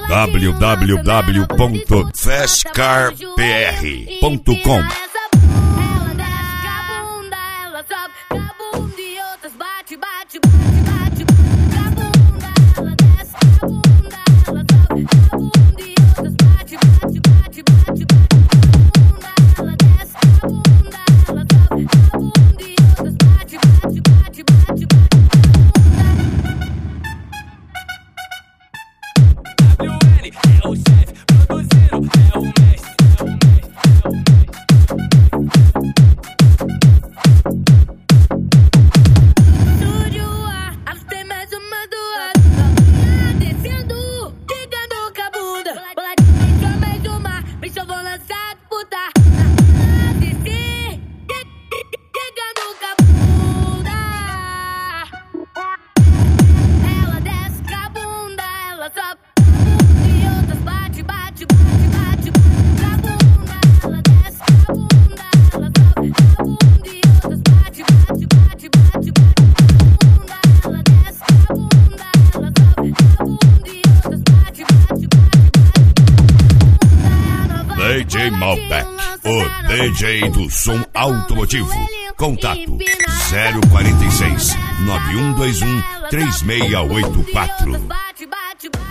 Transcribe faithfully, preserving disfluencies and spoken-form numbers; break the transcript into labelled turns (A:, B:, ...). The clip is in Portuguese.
A: w w w ponto fast car p r ponto com. D J Malbec, o D J do som automotivo. Contato zero quarenta e seis, nove um dois um, três seis oito quatro.